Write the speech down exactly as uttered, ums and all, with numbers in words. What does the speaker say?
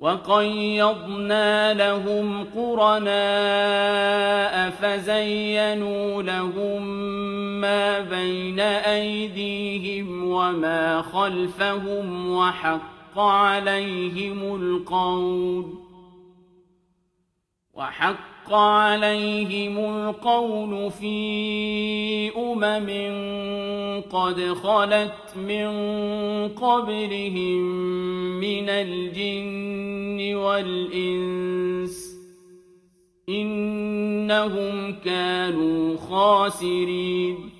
وَقَيَّضْنَا لَهُمْ قُرَنَاءَ فَزَيَّنُوا لَهُم مَّا بَيْنَ أَيْدِيهِمْ وَمَا خَلْفَهُمْ وَحَقَّ عَلَيْهِمُ الْقَوْلُ وَحَقَّ عَلَيْهِمُ الْقَوْلُ فِي أُمَمٍ قَدْ خَلَتْ مِن قَبْلِهِم مِّنَ الْجِنِّ وَالْإِنسِ ۖ إِنَّهُمْ كَانُوا خَاسِرِينَ